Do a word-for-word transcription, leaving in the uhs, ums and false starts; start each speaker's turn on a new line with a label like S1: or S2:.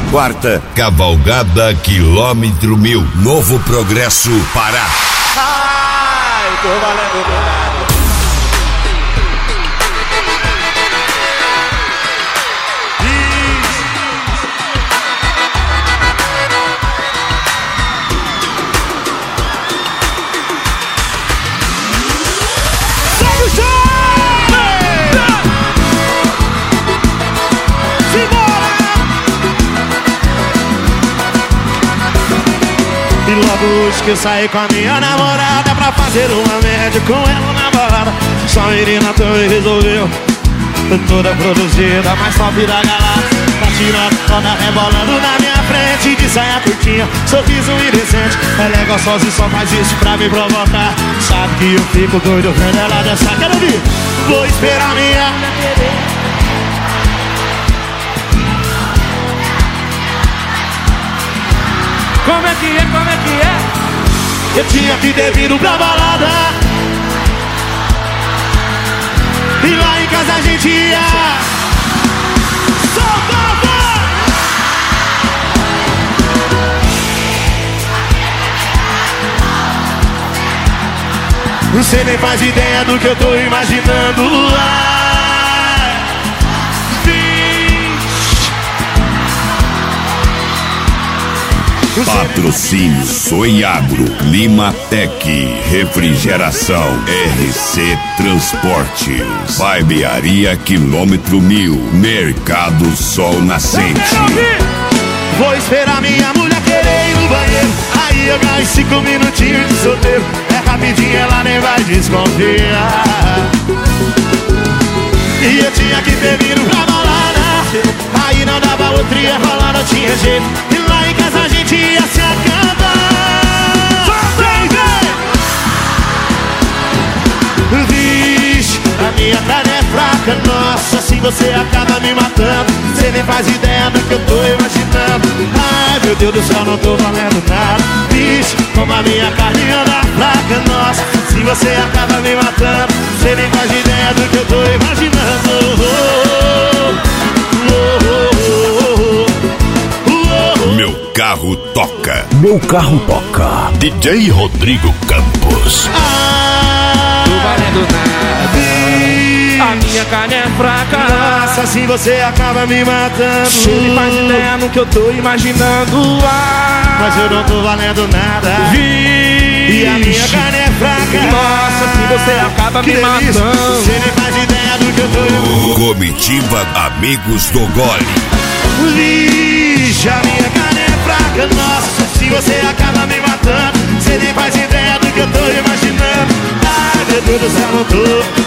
S1: quarta, Cavalgada Quilômetro Mil, Novo Progresso, Pará.
S2: Ai, tô valendo nada.
S3: E logo hoje que eu saí com a minha namorada pra fazer uma média com ela na balada. Só a menina também resolveu, toda produzida, mas só vira galada. Tá tirando toda rebolando na minha frente, de saia curtinha, sorriso indecente. É legal sozinho, só faz isso pra me provocar. Sabe que eu fico doido vendo ela dançar. Quero ouvir. Vou esperar minha
S2: Como é que é, como é que é?
S3: Eu tinha que ter vindo pra balada, e lá em casa a gente ia. Soltava! Você nem faz ideia do que eu tô imaginando lá.
S1: Patrocínio Soiagro, Limatec, Refrigeração, R C Transportes, Barbearia Quilômetro Mil, Mercado Sol Nascente.
S3: Vou esperar minha mulher querer ir no banheiro, aí eu ganho cinco minutinhos de solteiro. É rapidinho, ela nem vai desconfiar. E eu tinha que ter vindo pra balada, aí não dava outro, ia rolar, não tinha jeito. E lá em casa a gente ia se acabar. Vem, vem! Vixe, a minha carne é fraca, nossa, se você acaba me matando. Você nem faz ideia do que eu tô imaginando. Ai, meu Deus do céu, não tô valendo nada. Vixe, como a minha carne anda fraca, nossa, se você acaba me matando. Você nem faz ideia do que eu tô imaginando.
S1: Meu carro toca.
S4: Meu carro toca.
S1: D J Rodrigo Campos.
S2: Ah, tô valendo nada. A minha carne é fraca.
S3: Nossa, assim você acaba me matando.
S2: Você nem faz ideia no que eu tô imaginando. Ah,
S3: mas eu não tô valendo nada.
S2: Vixe.
S3: E a minha carne é fraca.
S2: Nossa, assim você acaba
S3: que
S2: me
S3: delícia.
S2: matando.
S3: Você nem faz ideia do que eu tô imaginando.
S1: Comitiva Amigos do Gole.
S3: Vixe, a minha carne é fraca, nossa, se você acaba me matando. Você nem faz ideia do que eu tô imaginando. Ai, meu Deus do céu, não tô